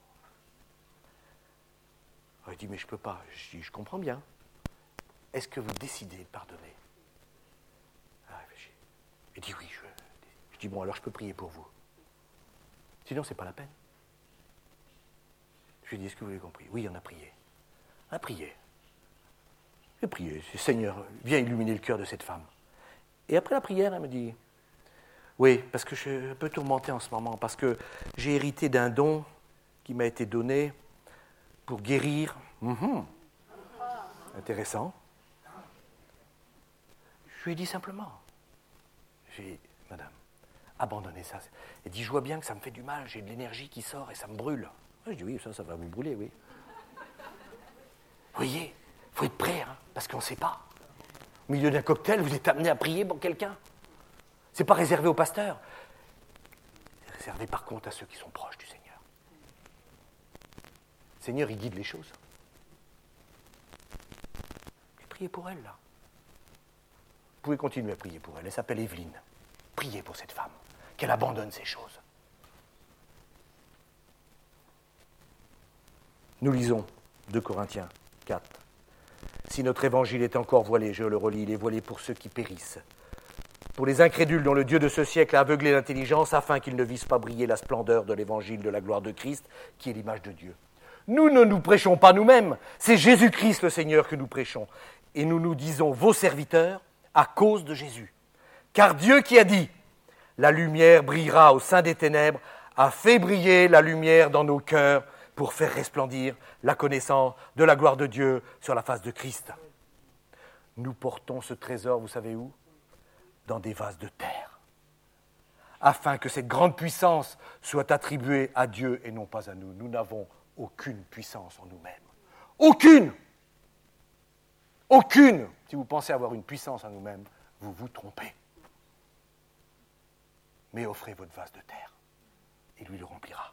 Elle dit, mais je ne peux pas. Je dis, je comprends bien. Est-ce que vous décidez de pardonner? Elle réfléchit. Elle dit, oui, je, je dis, bon, alors je peux prier pour vous. Sinon, ce n'est pas la peine. Je lui ai dit, est-ce que vous avez compris? Oui, on a prié. On a prié. J'ai prié. Seigneur, viens illuminer le cœur de cette femme. Et après la prière, elle me dit, oui, parce que je suis un peu tourmentée en ce moment, parce que j'ai hérité d'un don qui m'a été donné pour guérir. Mm-hmm. Intéressant. Je lui ai dit simplement, j'ai dit, madame, abandonnez ça. Elle dit, je vois bien que ça me fait du mal, j'ai de l'énergie qui sort et ça me brûle. Je dis, oui, ça, ça va vous brûler, oui. Vous voyez, il faut être prêt, hein, parce qu'on ne sait pas. Au milieu d'un cocktail, vous êtes amené à prier pour quelqu'un. Ce n'est pas réservé aux pasteurs. C'est réservé par contre à ceux qui sont proches du Seigneur. Le Seigneur, il guide les choses. Et priez pour elle, là. Vous pouvez continuer à prier pour elle. Elle s'appelle Evelyne. Priez pour cette femme, qu'elle abandonne ces choses. Nous lisons deux Corinthiens quatre. Si notre évangile est encore voilé, je le relis, il est voilé pour ceux qui périssent. Pour les incrédules dont le Dieu de ce siècle a aveuglé l'intelligence, afin qu'ils ne vissent pas briller la splendeur de l'évangile de la gloire de Christ, qui est l'image de Dieu. Nous ne nous prêchons pas nous-mêmes, c'est Jésus-Christ le Seigneur que nous prêchons. Et nous nous disons vos serviteurs à cause de Jésus. Car Dieu qui a dit « La lumière brillera au sein des ténèbres » a fait briller la lumière dans nos cœurs pour faire resplendir la connaissance de la gloire de Dieu sur la face de Christ. Nous portons ce trésor, vous savez où? Dans des vases de terre, afin que cette grande puissance soit attribuée à Dieu et non pas à nous. Nous n'avons aucune puissance en nous-mêmes. Aucune! Aucune! Si vous pensez avoir une puissance en nous-mêmes, vous vous trompez. Mais offrez votre vase de terre, et lui le remplira.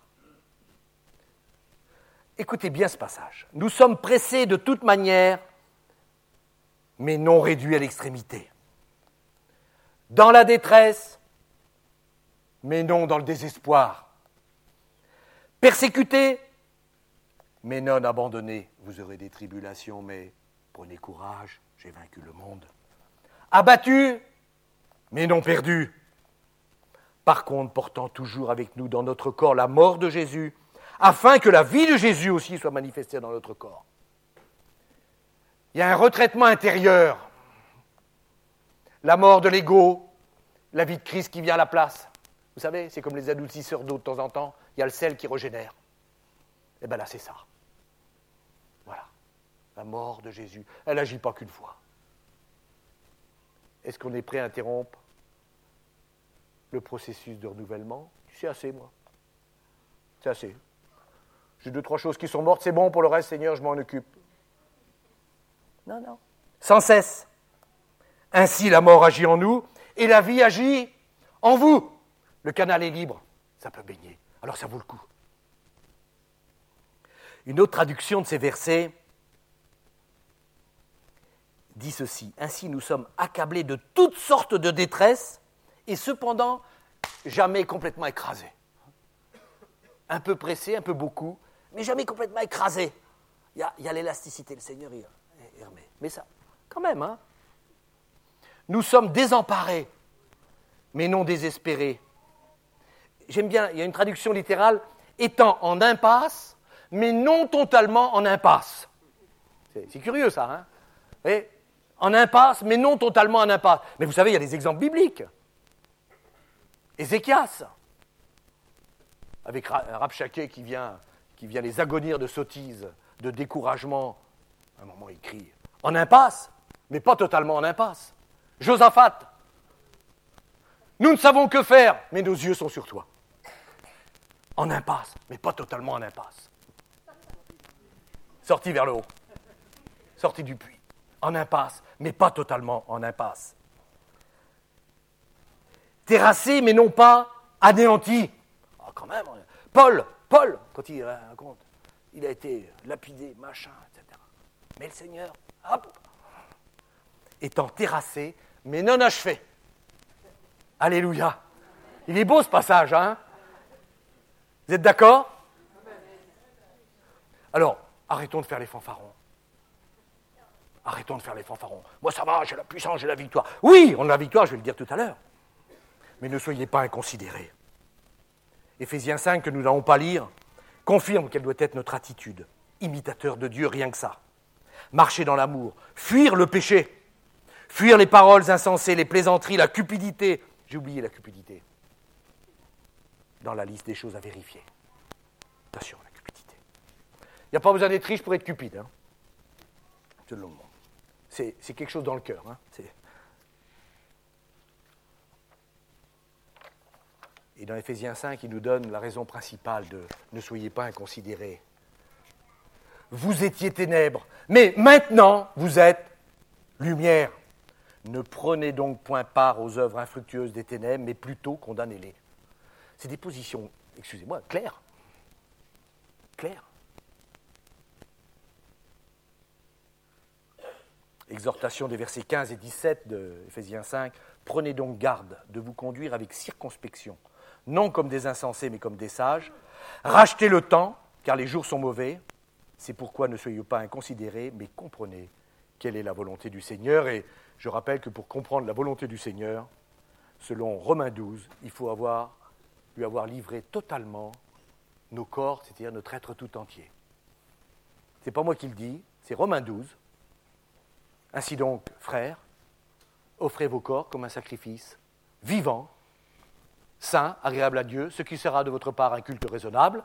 Écoutez bien ce passage. Nous sommes pressés de toute manière, mais non réduits à l'extrémité. dans la détresse, mais non dans le désespoir. Persécutés, mais non abandonnés. Vous aurez des tribulations, mais prenez courage, j'ai vaincu le monde. Abattus, mais non perdus. Par contre, portant toujours avec nous dans notre corps la mort de Jésus, afin que la vie de Jésus aussi soit manifestée dans notre corps. Il y a un retraitement intérieur. La mort de l'ego, la vie de Christ qui vient à la place. Vous savez, c'est comme les adoucisseurs d'eau de temps en temps, il y a le sel qui régénère. Et bien là, c'est ça. Voilà. La mort de Jésus, elle n'agit pas qu'une fois. Est-ce qu'on est prêt à interrompre le processus de renouvellement? C'est assez, moi. C'est assez. J'ai deux, trois choses qui sont mortes, c'est bon, pour le reste, Seigneur, je m'en occupe. Non, non. Sans cesse. Ainsi, la mort agit en nous et la vie agit en vous. Le canal est libre, ça peut baigner. Alors ça vaut le coup. Une autre traduction de ces versets dit ceci. Ainsi, nous sommes accablés de toutes sortes de détresse et cependant, jamais complètement écrasés. Un peu pressés, un peu beaucoup, mais jamais complètement écrasés. Il y a, il y a l'élasticité, le Seigneur, il, il remet. Mais ça, quand même, hein. Nous sommes désemparés, mais non désespérés. J'aime bien, il y a une traduction littérale, étant en impasse, mais non totalement en impasse. C'est, c'est curieux, ça, hein. Et en impasse, mais non totalement en impasse. Mais vous savez, il y a des exemples bibliques. Ézéchias, avec Rabshakeh qui vient, qui vient les agonir de sottise, de découragement. À un moment, il crie en impasse, mais pas totalement en impasse. Josaphat, nous ne savons que faire, mais nos yeux sont sur toi. En impasse, mais pas totalement en impasse. Sorti vers le haut, sorti du puits. En impasse, mais pas totalement en impasse. Terrassé, mais non pas anéanti. Oh, quand même, Paul, Paul, quand il raconte, il a été lapidé, machin, et cetera. Mais le Seigneur, hop, étant terrassé, mais non achevé. Alléluia. Il est beau ce passage, hein? Vous êtes d'accord? Alors, arrêtons de faire les fanfarons. Arrêtons de faire les fanfarons. Moi, ça va, j'ai la puissance, j'ai la victoire. Oui, on a la victoire, je vais le dire tout à l'heure. Mais ne soyez pas inconsidérés. Éphésiens cinq, que nous n'allons pas lire, confirme quelle doit être notre attitude. Imitateur de Dieu, rien que ça. Marcher dans l'amour, fuir le péché, fuir les paroles insensées, les plaisanteries, la cupidité. J'ai oublié la cupidité. Dans la liste des choses à vérifier. Attention, la cupidité. Il n'y a pas besoin d'être riche pour être cupide. Hein. Selon moi. C'est, c'est quelque chose dans le cœur. Hein. C'est... Et dans Éphésiens cinq, il nous donne la raison principale de « ne soyez pas inconsidérés ». Vous étiez ténèbres, mais maintenant vous êtes lumière. Ne prenez donc point part aux œuvres infructueuses des ténèbres, mais plutôt condamnez-les. C'est des positions, excusez-moi, claires. Claires. Exhortation des versets quinze et dix-sept de Éphésiens cinq. Prenez donc garde de vous conduire avec circonspection, non comme des insensés, mais comme des sages. Rachetez le temps, car les jours sont mauvais. C'est pourquoi ne soyez pas inconsidérés, mais comprenez quelle est la volonté du Seigneur. Et je rappelle que pour comprendre la volonté du Seigneur, selon Romains douze, il faut avoir, lui avoir livré totalement nos corps, c'est-à-dire notre être tout entier. Ce n'est pas moi qui le dis, c'est Romains douze. Ainsi donc, frères, offrez vos corps comme un sacrifice vivant, saint, agréable à Dieu, ce qui sera de votre part un culte raisonnable.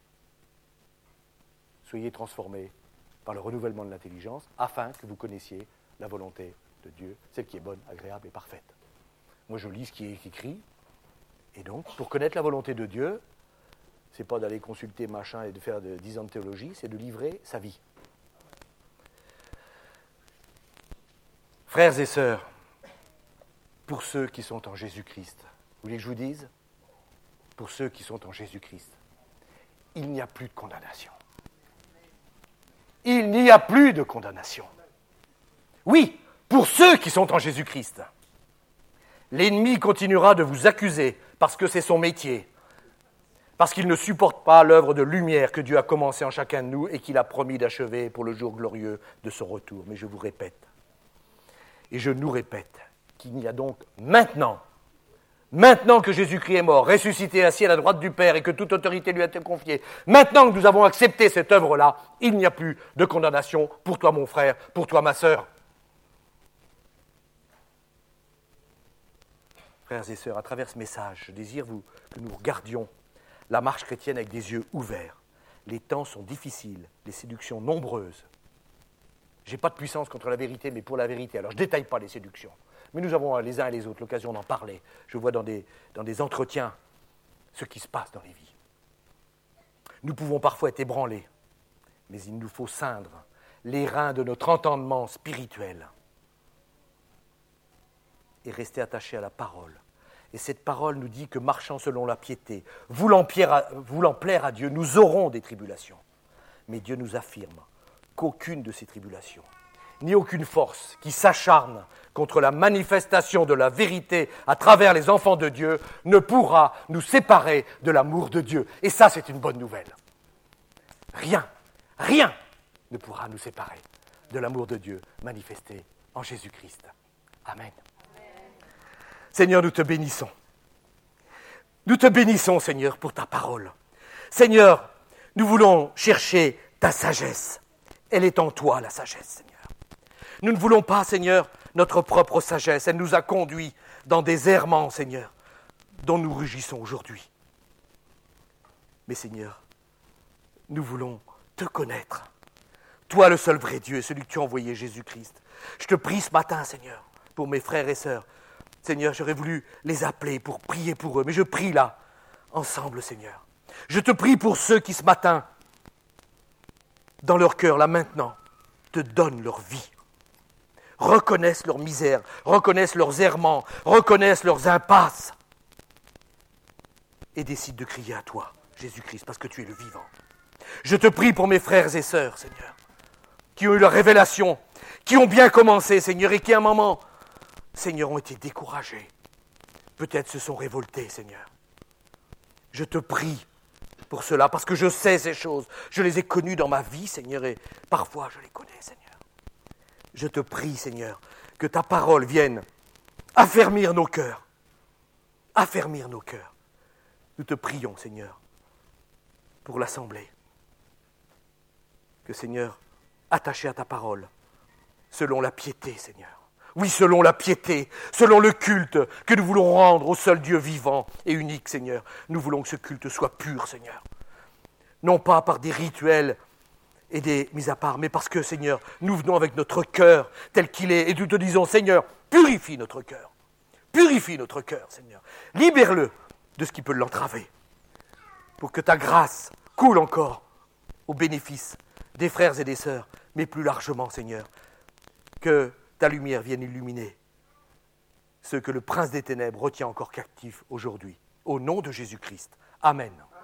Soyez transformés par le renouvellement de l'intelligence, afin que vous connaissiez la volonté de Dieu, celle qui est bonne, agréable et parfaite. Moi, je lis ce qui est écrit, et donc, pour connaître la volonté de Dieu, c'est pas d'aller consulter machin et de faire de, dix ans de théologie, c'est de livrer sa vie. Frères et sœurs, pour ceux qui sont en Jésus-Christ, vous voulez que je vous dise? Pour ceux qui sont en Jésus-Christ, il n'y a plus de condamnation. Il n'y a plus de condamnation. Oui, pour ceux qui sont en Jésus-Christ. L'ennemi continuera de vous accuser parce que c'est son métier, parce qu'il ne supporte pas l'œuvre de lumière que Dieu a commencée en chacun de nous et qu'il a promis d'achever pour le jour glorieux de son retour. Mais je vous répète, et je nous répète, qu'il n'y a donc maintenant, maintenant que Jésus-Christ est mort, ressuscité, assis à la droite du Père et que toute autorité lui a été confiée, maintenant que nous avons accepté cette œuvre-là, il n'y a plus de condamnation pour toi mon frère, pour toi ma sœur. Frères et sœurs, à travers ce message, je désire vous, que nous regardions la marche chrétienne avec des yeux ouverts. Les temps sont difficiles, les séductions nombreuses. Je n'ai pas de puissance contre la vérité, mais pour la vérité. Alors je ne détaille pas les séductions. Mais nous avons les uns et les autres l'occasion d'en parler. Je vois dans des, dans des entretiens ce qui se passe dans les vies. Nous pouvons parfois être ébranlés, mais il nous faut ceindre les reins de notre entendement spirituel et rester attachés à la parole. Et cette parole nous dit que marchant selon la piété, voulant plaire à, voulant plaire à Dieu, nous aurons des tribulations. Mais Dieu nous affirme qu'aucune de ces tribulations, ni aucune force qui s'acharne contre la manifestation de la vérité à travers les enfants de Dieu ne pourra nous séparer de l'amour de Dieu. Et ça, c'est une bonne nouvelle. Rien, rien ne pourra nous séparer de l'amour de Dieu manifesté en Jésus-Christ. Amen. Seigneur, nous te bénissons. Nous te bénissons, Seigneur, pour ta parole. Seigneur, nous voulons chercher ta sagesse. Elle est en toi, la sagesse, Seigneur. Nous ne voulons pas, Seigneur, notre propre sagesse. Elle nous a conduits dans des errements, Seigneur, dont nous rugissons aujourd'hui. Mais, Seigneur, nous voulons te connaître. Toi, le seul vrai Dieu, celui que tu as envoyé, Jésus-Christ. Je te prie ce matin, Seigneur, pour mes frères et sœurs. Seigneur, j'aurais voulu les appeler pour prier pour eux, mais je prie là, ensemble, Seigneur. Je te prie pour ceux qui, ce matin, dans leur cœur, là maintenant, te donnent leur vie, reconnaissent leur misère, reconnaissent leurs errements, reconnaissent leurs impasses et décident de crier à toi, Jésus-Christ, parce que tu es le vivant. Je te prie pour mes frères et sœurs, Seigneur, qui ont eu leur révélation, qui ont bien commencé, Seigneur, et qui, à un moment, Seigneur, ont été découragés. Peut-être se sont révoltés, Seigneur. Je te prie pour cela, parce que je sais ces choses. Je les ai connues dans ma vie, Seigneur, et parfois je les connais, Seigneur. Je te prie, Seigneur, que ta parole vienne affermir nos cœurs. Affermir nos cœurs. Nous te prions, Seigneur, pour l'assemblée. Que, Seigneur, attaché à ta parole, selon la piété, Seigneur. Oui, selon la piété, selon le culte que nous voulons rendre au seul Dieu vivant et unique, Seigneur. Nous voulons que ce culte soit pur, Seigneur. Non pas par des rituels et des mises à part, mais parce que, Seigneur, nous venons avec notre cœur tel qu'il est et nous te disons, Seigneur, purifie notre cœur. Purifie notre cœur, Seigneur. Libère-le de ce qui peut l'entraver pour que ta grâce coule encore au bénéfice des frères et des sœurs, mais plus largement, Seigneur, que ta lumière vienne illuminer ceux que le prince des ténèbres retient encore captifs aujourd'hui. Au nom de Jésus-Christ. Amen.